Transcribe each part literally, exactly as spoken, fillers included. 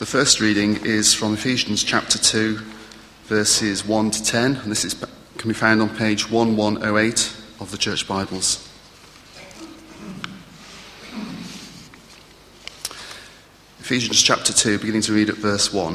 The first reading is from Ephesians chapter two, verses one to ten, and this is, can be found on page eleven oh eight of the Church Bibles. Ephesians chapter two, beginning to read at verse one.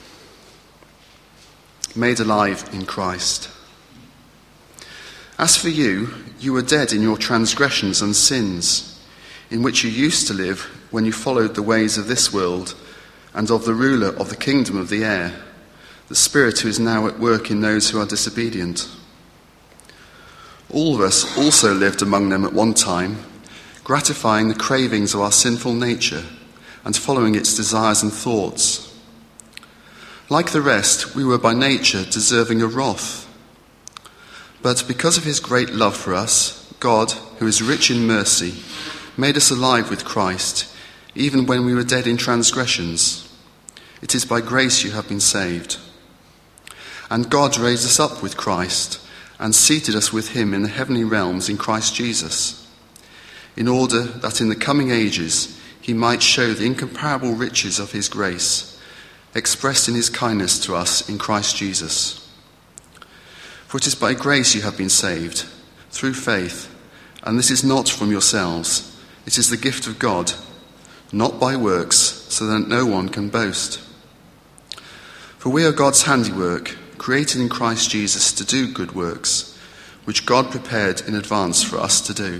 Made alive in Christ. As for you, you were dead in your transgressions and sins, in which you used to live when you followed the ways of this world and of the ruler of the kingdom of the air, the Spirit who is now at work in those who are disobedient. All of us also lived among them at one time, gratifying the cravings of our sinful nature and following its desires and thoughts. Like the rest, we were by nature deserving of wrath. But because of his great love for us, God, who is rich in mercy, made us alive with Christ, even when we were dead in transgressions. It is by grace you have been saved. And God raised us up with Christ and seated us with him in the heavenly realms in Christ Jesus, in order that in the coming ages he might show the incomparable riches of his grace, expressed in his kindness to us in Christ Jesus. For it is by grace you have been saved, through faith, and this is not from yourselves, it is the gift of God, not by works, so that no one can boast. For we are God's handiwork, created in Christ Jesus to do good works, which God prepared in advance for us to do.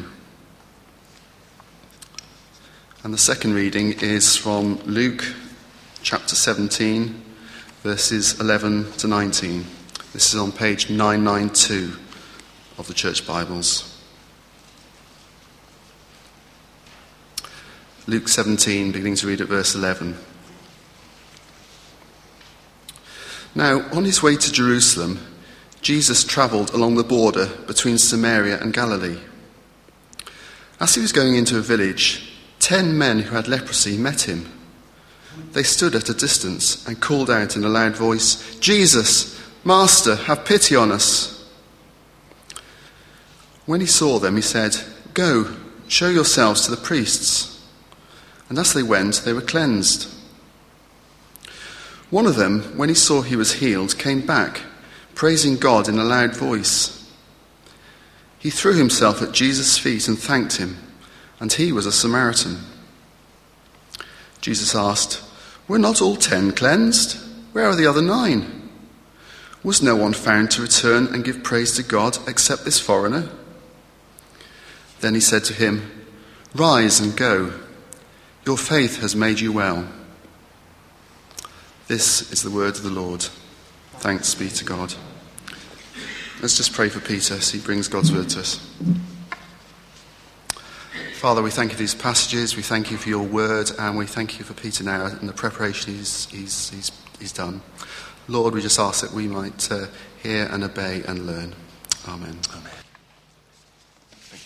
And the second reading is from Luke chapter seventeen, verses eleven to nineteen. This is on page nine ninety-two of the Church Bibles. Luke seventeen, beginning to read at verse eleven. Now, on his way to Jerusalem, Jesus travelled along the border between Samaria and Galilee. As he was going into a village, ten men who had leprosy met him. They stood at a distance and called out in a loud voice, "Jesus, Master, have pity on us." When he saw them, he said, "Go, show yourselves to the priests." And as they went, they were cleansed. One of them, when he saw he was healed, came back, praising God in a loud voice. He threw himself at Jesus' feet and thanked him, and he was a Samaritan. Jesus asked, "Were not all ten cleansed? Where are the other nine? Was no one found to return and give praise to God except this foreigner?" Then he said to him, "Rise and go. Your faith has made you well." This is the word of the Lord. Thanks be to God. Let's just pray for Peter as he brings God's word to us. Father, we thank you for these passages. We thank you for your word, and we thank you for Peter now and the preparation he's, he's, he's, he's done. Lord, we just ask that we might uh, hear and obey and learn. Amen. Amen. Thank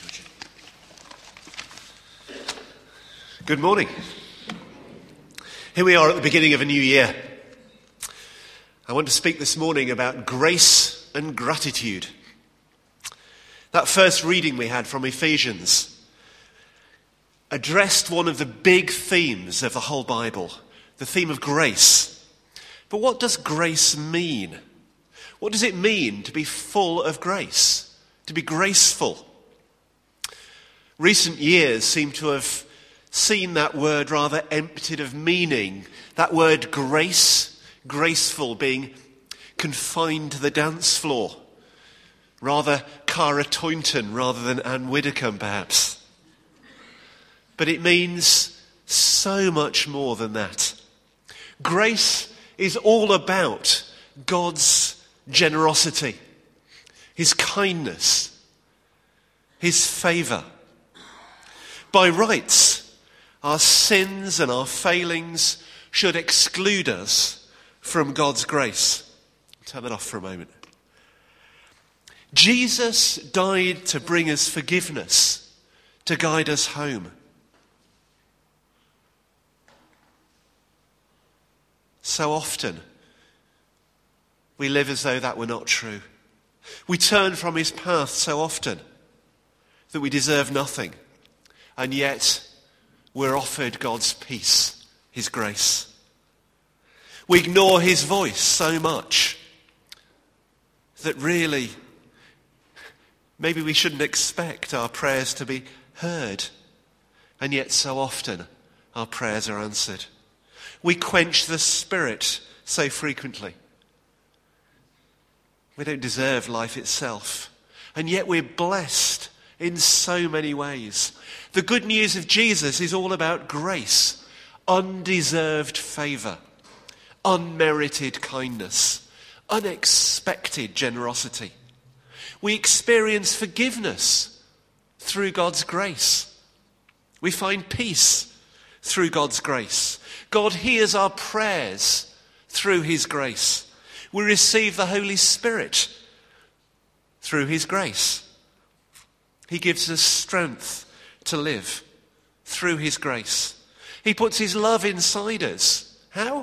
you, Richard. Good morning. Here we are at the beginning of a new year. I want to speak this morning about grace and gratitude. That first reading we had from Ephesians addressed one of the big themes of the whole Bible, the theme of grace. But what does grace mean? What does it mean to be full of grace, to be graceful? Recent years seem to have seen that word rather emptied of meaning. That word grace, graceful, being confined to the dance floor. Rather Cara Toynton rather than Anne Widdecombe, perhaps. But it means so much more than that. Grace is all about God's generosity, his kindness, his favour. By rights, our sins and our failings should exclude us from God's grace. Turn that off for a moment. Jesus died to bring us forgiveness, to guide us home. So often, we live as though that were not true. We turn from his path so often that we deserve nothing, and yet we're offered God's peace, his grace. We ignore his voice so much that really maybe we shouldn't expect our prayers to be heard. And yet so often our prayers are answered. We quench the Spirit so frequently. We don't deserve life itself. And yet we're blessed in so many ways. The good news of Jesus is all about grace, undeserved favour, unmerited kindness, unexpected generosity. We experience forgiveness through God's grace. We find peace through God's grace. God hears our prayers through his grace. We receive the Holy Spirit through his grace. He gives us strength to live through his grace. He puts his love inside us. How?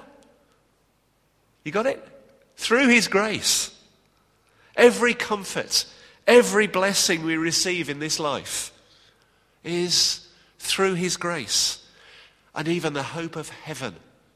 You got it? Through his grace. Every comfort, every blessing we receive in this life is through his grace. And even the hope of heaven.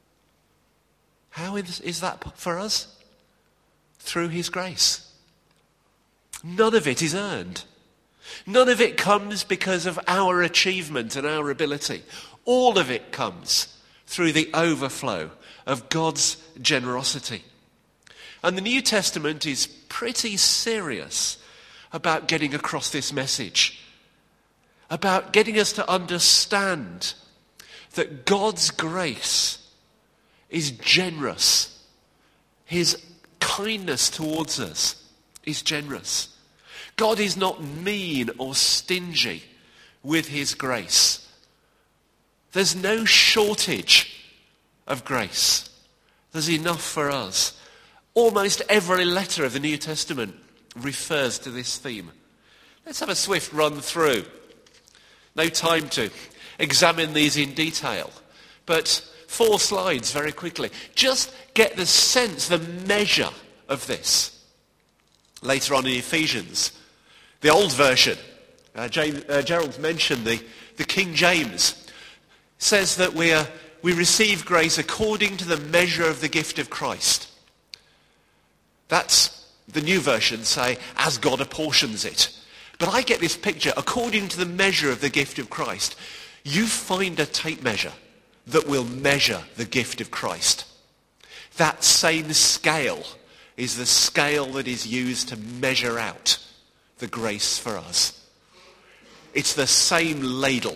How is that for us? Through his grace. None of it is earned. None of it comes because of our achievement and our ability. All of it comes through the overflow of God's generosity. And the New Testament is pretty serious about getting across this message. About getting us to understand that God's grace is generous. His kindness towards us is generous. God is not mean or stingy with his grace. There's no shortage of grace. There's enough for us. Almost every letter of the New Testament refers to this theme. Let's have a swift run through. No time to examine these in detail, but four slides very quickly. Just get the sense, the measure of this. Later on in Ephesians, the old version, uh, James, uh, Gerald's mentioned the, the King James, says that we, are, we receive grace according to the measure of the gift of Christ. That's the new version say, as God apportions it. But I get this picture, according to the measure of the gift of Christ. You find a tape measure that will measure the gift of Christ. That same scale is the scale that is used to measure out the grace for us. It's the same ladle.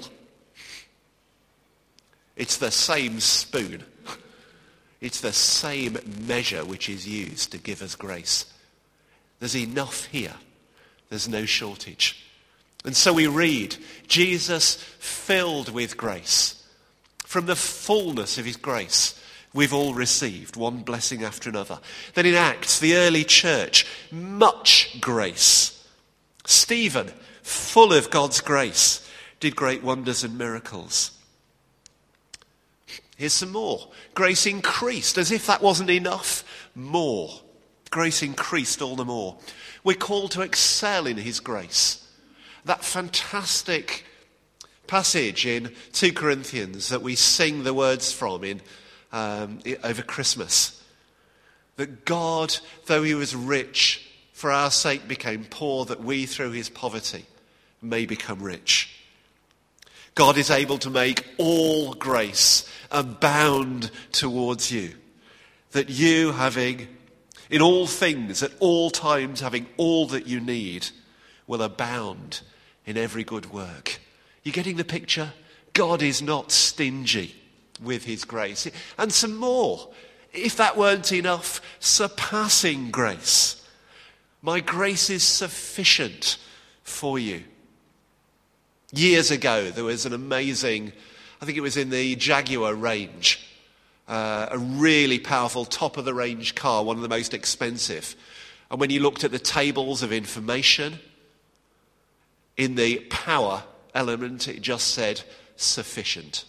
It's the same spoon. It's the same measure which is used to give us grace. There's enough here. There's no shortage. And so we read, Jesus filled with grace. From the fullness of his grace, we've all received one blessing after another. Then in Acts, the early church, much grace. Stephen, full of God's grace, did great wonders and miracles. Here's some more. Grace increased, as if that wasn't enough. More. Grace increased all the more. We're called to excel in his grace. That fantastic passage in two Corinthians that we sing the words from in um, over Christmas. That God, though he was rich, for our sake became poor, that we through his poverty may become rich. God is able to make all grace abound towards you. That you, having in all things, at all times, having all that you need, will abound in every good work. You getting the picture? God is not stingy with his grace. And some more, if that weren't enough, surpassing grace. My grace is sufficient for you. Years ago, there was an amazing, I think it was in the Jaguar range, uh, a really powerful top-of-the-range car, one of the most expensive. And when you looked at the tables of information, in the power element, it just said, sufficient.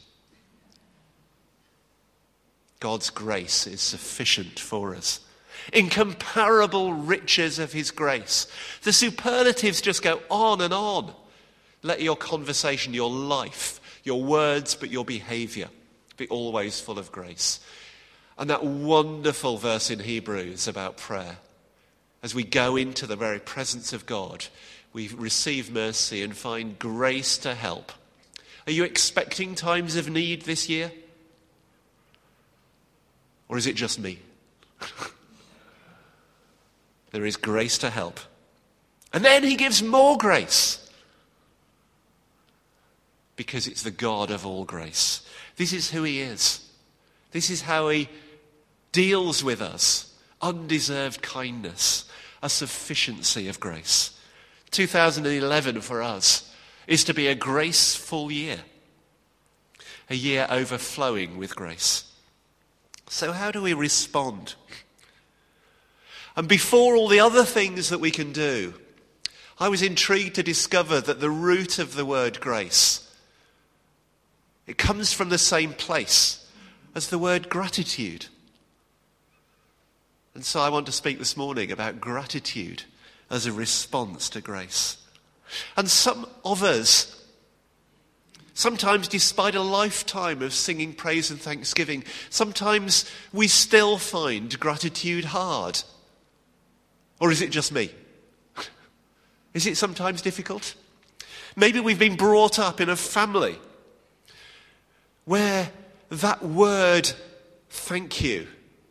God's grace is sufficient for us. Incomparable riches of his grace. The superlatives just go on and on. Let your conversation, your life, your words, but your behaviour be always full of grace. And that wonderful verse in Hebrews about prayer. As we go into the very presence of God, we receive mercy and find grace to help. Are you expecting times of need this year? Or is it just me? There is grace to help. And then he gives more grace. Because it's the God of all grace. This is who he is. This is how he deals with us. Undeserved kindness. A sufficiency of grace. two thousand eleven for us is to be a graceful year. A year overflowing with grace. So how do we respond? And before all the other things that we can do, I was intrigued to discover that the root of the word grace, it comes from the same place as the word gratitude. And so I want to speak this morning about gratitude as a response to grace. And some of us, sometimes despite a lifetime of singing praise and thanksgiving, sometimes we still find gratitude hard. Or is it just me? Is it sometimes difficult? Maybe we've been brought up in a family where that word, thank you,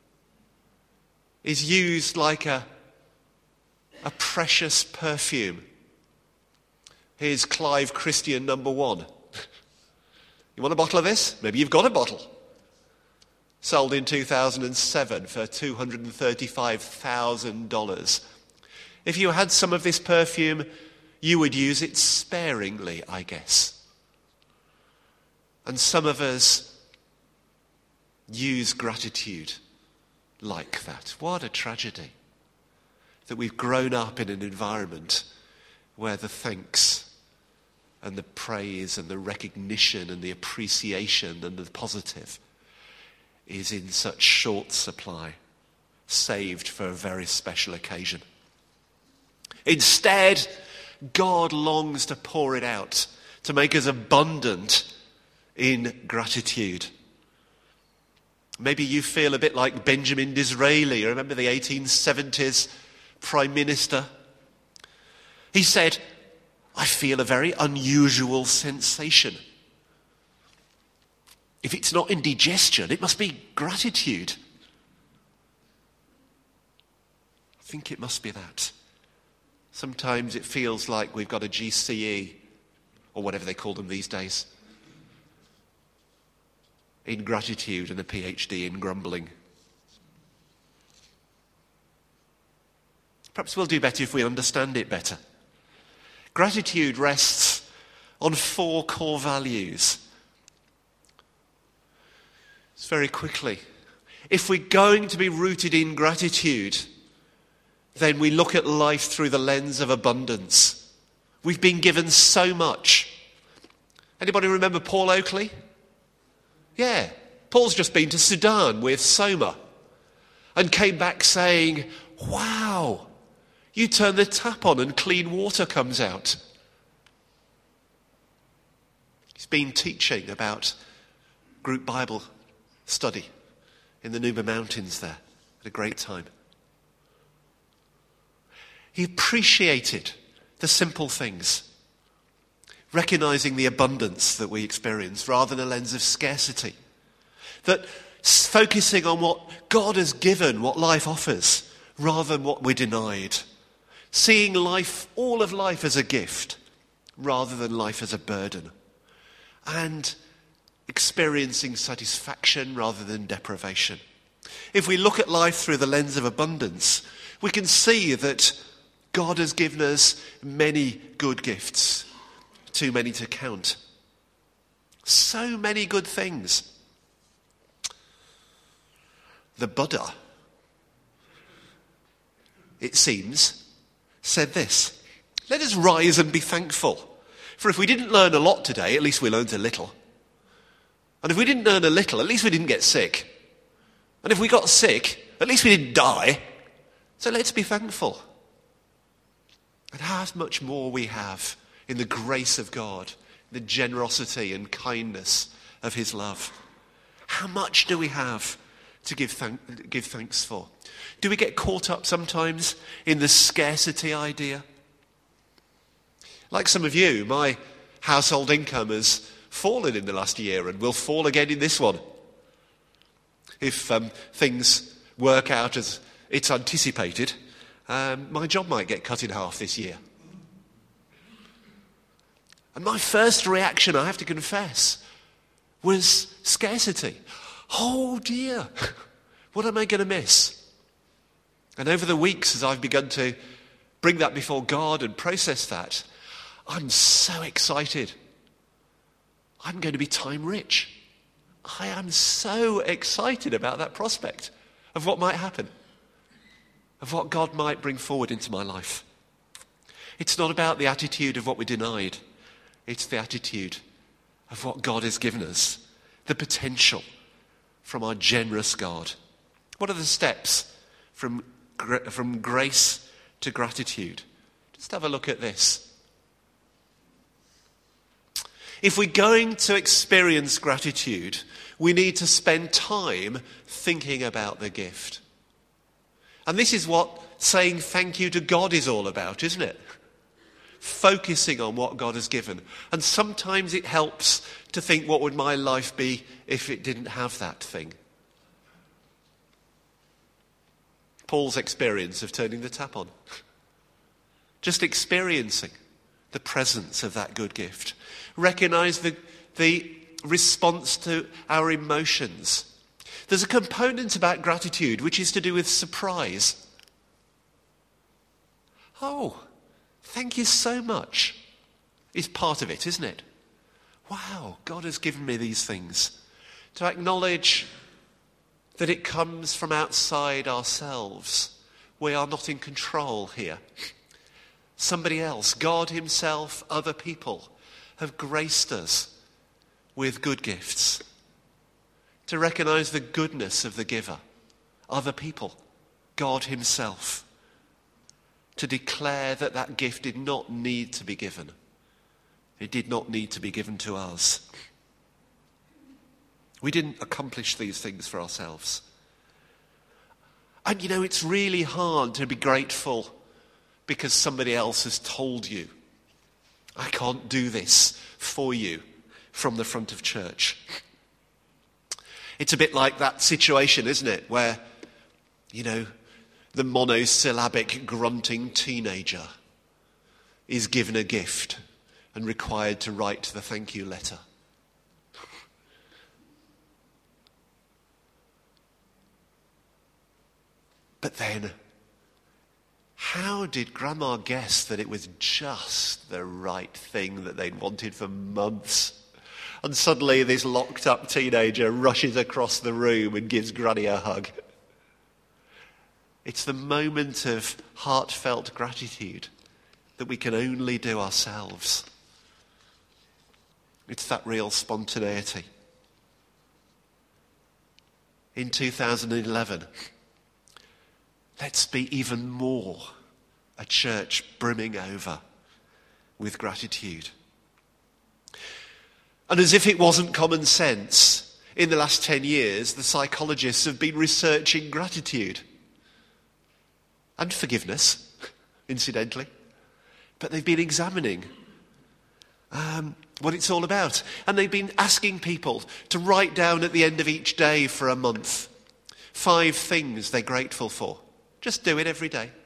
is used like a, a precious perfume. Here's Clive Christian number one. You want a bottle of this? Maybe you've got a bottle. Sold in two thousand seven for two hundred thirty-five thousand dollars. If you had some of this perfume, you would use it sparingly, I guess. And some of us use gratitude like that. What a tragedy that we've grown up in an environment where the thanks and the praise and the recognition and the appreciation and the positive is in such short supply, saved for a very special occasion. Instead, God longs to pour it out, to make us abundant in gratitude. Maybe you feel a bit like Benjamin Disraeli. You remember the eighteen seventies Prime Minister? He said, I feel a very unusual sensation. If it's not indigestion, it must be gratitude. I think it must be that. Sometimes it feels like we've got a G C E, or whatever they call them these days, in gratitude and a P H D in grumbling. Perhaps we'll do better if we understand it better. Gratitude rests on four core values. It's very quickly. If we're going to be rooted in gratitude, then we look at life through the lens of abundance. We've been given so much. Anybody remember Paul Oakley? Yeah. Paul's just been to Sudan with Soma and came back saying, wow, you turn the tap on and clean water comes out. He's been teaching about group Bible study in the Nuba Mountains there at a great time. He appreciated the simple things, recognizing the abundance that we experience rather than a lens of scarcity. That focusing on what God has given, what life offers, rather than what we're denied. Seeing life, all of life as a gift, rather than life as a burden. And experiencing satisfaction rather than deprivation. If we look at life through the lens of abundance, we can see that God has given us many good gifts, too many to count. So many good things. The Buddha, it seems, said this: let us rise and be thankful. For if we didn't learn a lot today, at least we learned a little. And if we didn't learn a little, at least we didn't get sick. And if we got sick, at least we didn't die. So let's be thankful. And how much more we have in the grace of God, the generosity and kindness of his love. How much do we have to give, thank, give thanks for? Do we get caught up sometimes in the scarcity idea? Like some of you, my household income has fallen in the last year and will fall again in this one. If um, things work out as it's anticipated, um, my job might get cut in half this year. And my first reaction, I have to confess, was scarcity. Oh dear, what am I going to miss? And over the weeks, as I've begun to bring that before God and process that, I'm so excited. I'm going to be time rich. I am so excited about that prospect of what might happen, of what God might bring forward into my life. It's not about the attitude of what we denied. It's the attitude of what God has given us, the potential from our generous God. What are the steps from, from grace to gratitude? Just have a look at this. If we're going to experience gratitude, we need to spend time thinking about the gift. And this is what saying thank you to God is all about, isn't it? Focusing on what God has given. And sometimes it helps to think, what would my life be if it didn't have that thing? Paul's experience of turning the tap on. Just experiencing the presence of that good gift. Recognize the, the response to our emotions. There's a component about gratitude which is to do with surprise. Oh, thank you so much is part of it, isn't it? Wow, God has given me these things. To acknowledge that it comes from outside ourselves. We are not in control here. Somebody else, God himself, other people have graced us with good gifts. To recognize the goodness of the giver, other people, God himself. To declare that that gift did not need to be given. It did not need to be given to us. We didn't accomplish these things for ourselves. And you know, it's really hard to be grateful because somebody else has told you, I can't do this for you from the front of church. It's a bit like that situation, isn't it, where, you know, the monosyllabic grunting teenager is given a gift and required to write the thank you letter. But then, how did Grandma guess that it was just the right thing that they'd wanted for months? And suddenly this locked up teenager rushes across the room and gives Granny a hug. It's the moment of heartfelt gratitude that we can only do ourselves. It's that real spontaneity. In two thousand eleven, let's be even more a church brimming over with gratitude. And as if it wasn't common sense, in the last ten years, the psychologists have been researching gratitude. And forgiveness, incidentally. But they've been examining um, what it's all about. And they've been asking people to write down at the end of each day for a month five things they're grateful for. Just do it every day.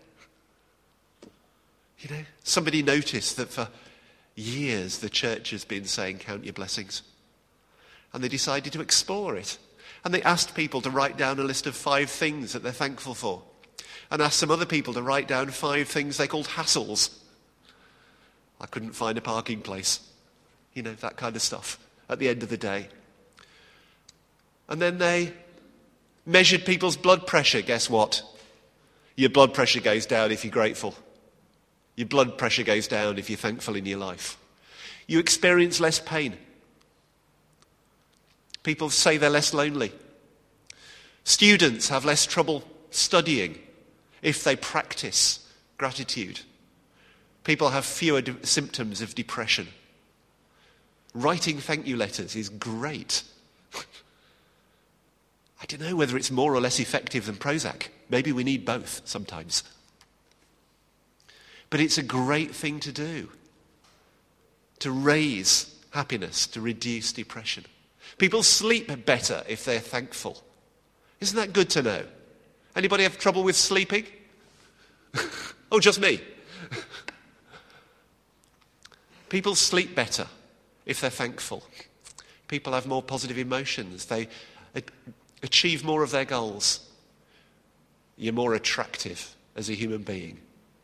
You know, somebody noticed that for years the church has been saying, count your blessings. And they decided to explore it. And they asked people to write down a list of five things that they're thankful for. And asked some other people to write down five things they called hassles. I couldn't find a parking place. You know, that kind of stuff at the end of the day. And then they measured people's blood pressure. Guess what? Your blood pressure goes down if you're grateful. Your blood pressure goes down if you're thankful in your life. You experience less pain. People say they're less lonely. Students have less trouble studying if they practice gratitude. People have fewer de- symptoms of depression. Writing thank you letters is great. I don't know whether it's more or less effective than Prozac. Maybe we need both sometimes. But it's a great thing to do, to raise happiness, to reduce depression. People sleep better if they're thankful. Isn't that good to know? Anybody have trouble with sleeping? Oh, just me. People sleep better if they're thankful. People have more positive emotions. They achieve more of their goals. You're more attractive as a human being.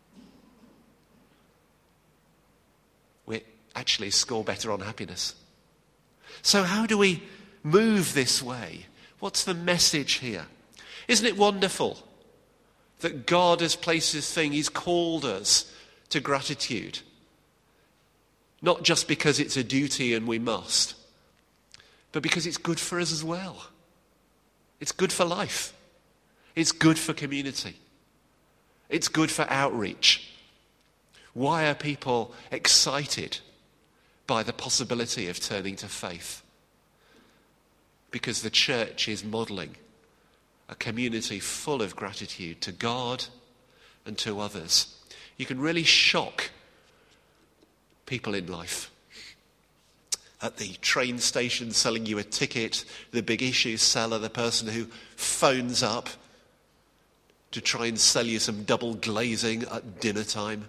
We actually score better on happiness. So how do we move this way? What's the message here? Isn't it wonderful that God has placed His thing? He's called us to gratitude. Not just because it's a duty and we must, but because it's good for us as well. It's good for life. It's good for community. It's good for outreach. Why are people excited by the possibility of turning to faith? Because the church is modelling a community full of gratitude to God and to others. You can really shock people in life. At the train station selling you a ticket, the big issue seller, the person who phones up to try and sell you some double glazing at dinner time.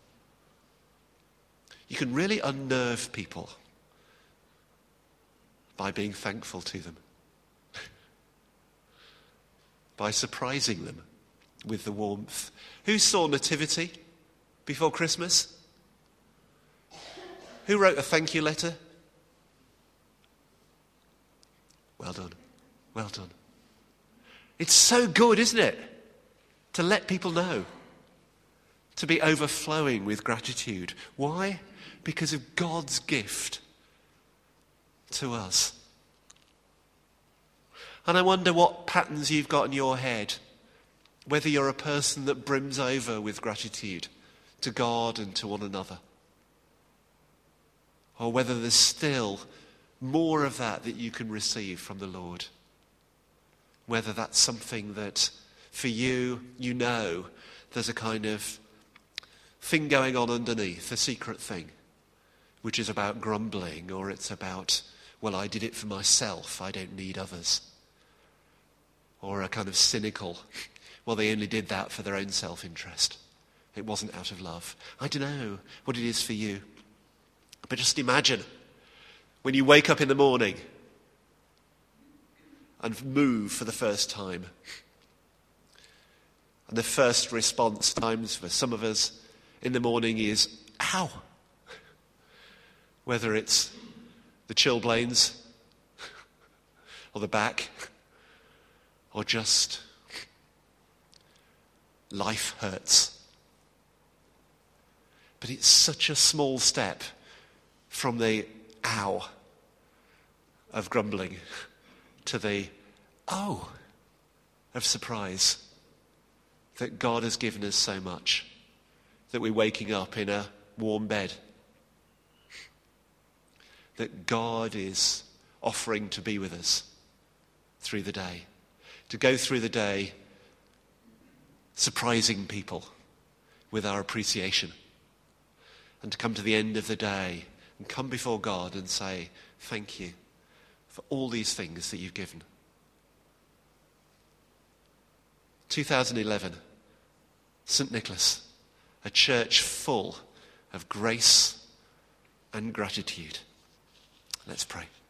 You can really unnerve people by being thankful to them, by surprising them with the warmth. Who saw Nativity before Christmas? Who wrote a thank you letter? Well done. Well done. It's so good, isn't it? To let people know. To be overflowing with gratitude. Why? Because of God's gift to us. And I wonder what patterns you've got in your head. Whether you're a person that brims over with gratitude to God and to one another. Or whether there's still more of that that you can receive from the Lord. Whether that's something that for you, you know, there's a kind of thing going on underneath, a secret thing, which is about grumbling, or it's about, well, I did it for myself, I don't need others. Or a kind of cynical, well, they only did that for their own self-interest. It wasn't out of love. I don't know what it is for you. But just imagine when you wake up in the morning and move for the first time. And the first response times for some of us in the morning is, ow. Whether it's the chilblains or the back or just life hurts. But it's such a small step from the ow of grumbling to the oh of surprise that God has given us so much that we're waking up in a warm bed. That God is offering to be with us through the day. To go through the day surprising people with our appreciation. And to come to the end of the day and come before God and say, thank you for all these things that you've given. two thousand eleven, Saint Nicholas, a church full of grace and gratitude. Let's pray.